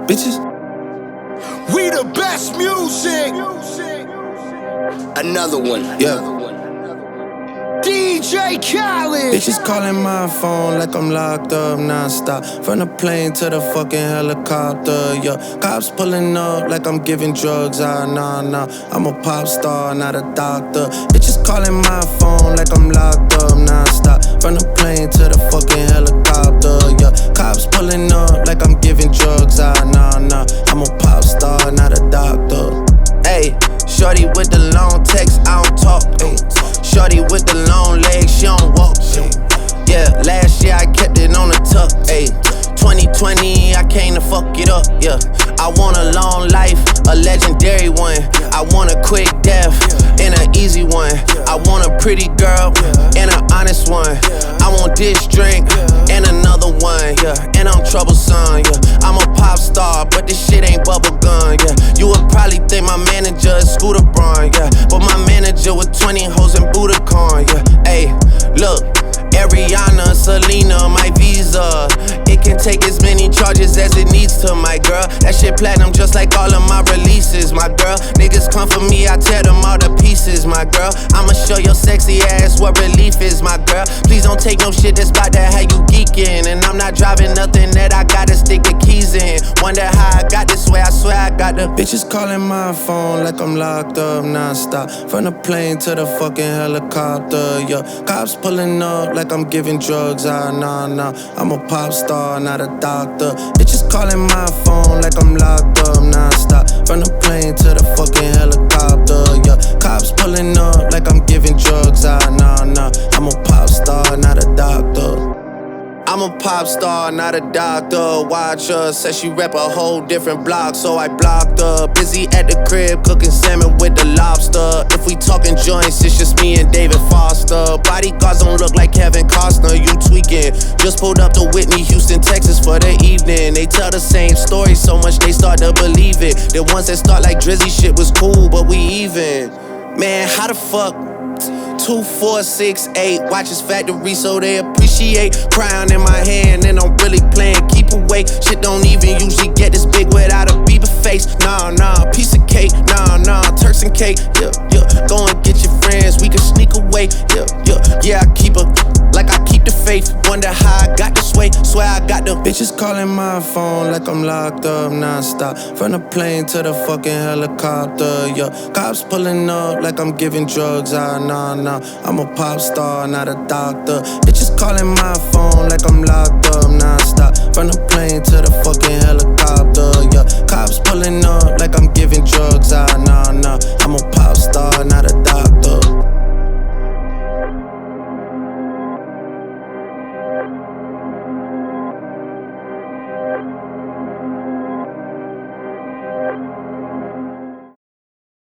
Bitches. We the best music. Another one. Yeah. DJ Khaled. Bitches calling my phone like I'm locked up non-stop. From the plane to the fucking helicopter, yeah. Cops pulling up like I'm giving drugs, nah. I'm a pop star, not a doctor. Bitches calling my phone like I'm locked up non-stop. From the plane to the fucking helicopter, yeah. Cops pulling up like I'm giving drugs, nah. I'm a pop star, not a doctor. Ayy, shorty with the long text, I don't talk, ayy. Shorty with the long legs, she don't walk. Yeah, last year I kept it on the tuck. Ayy, 2020 I came to fuck it up. Yeah, I want a long life, a legendary one. I want a quick death and an easy one. I want a pretty girl and an honest one. I want this drink and another one. Yeah, and I'm troublesome. Yeah, I'm a pop star, but this shit ain't bubblegum. Yeah, you would probably think my manager is Scooter Braun. Yeah, but my manager with 20 hoes in Budokan. Yeah, ayy, look. Ariana, Selena, my visa. It can take as many charges as it needs to, my girl. That shit platinum just like all of my releases, my girl. Niggas come for me, I tear them all to pieces, my girl. I'ma show your sexy ass what relief is, my girl. Please don't take no shit that's about that how you geeking. And I'm not driving nothing that I gotta stick the keys in. Wonder how I got this way, I swear I got the bitches calling my phone like I'm locked up non-stop. From the plane to the fucking helicopter, yeah. Cops pulling up like I'm giving drugs, nah. I'm a pop star, not a doctor. Bitches calling my phone like I'm locked up non-stop. From the plane to the fucking helicopter, yeah. Cops pulling up like I'm giving drugs, nah. I'm a pop star, not a doctor. I'm a pop star, not a doctor. Watch her, said she rep a whole different block, so I blocked her. Busy at the crib, cooking salmon with the lobster. If we talking joints, it's just me and David Foster. Bodyguards don't look like Kevin Costner, you tweaking. Just pulled up to Whitney, Houston, Texas for the evening. They tell the same story so much they start to believe it. The ones that start like Drizzy shit was cool, but we even. Man, how the fuck? 2, 4, 6, 8 watches factory so they appreciate. Crown in my hand and I'm really playing keep away. Shit don't even usually get this big without a Bieber face. Nah, piece of cake. Nah, Turks and cake. Yeah, go and get your friends, we can sneak away. Yeah, I keep her like I keep the faith. Wonder how I got this way, swear I got the bitches calling my phone like I'm locked up non-stop. From the plane to the fucking helicopter, yeah. Cops pulling up like I'm giving drugs, nah. I'm a pop star, not a doctor. Bitches calling my phone like I'm locked up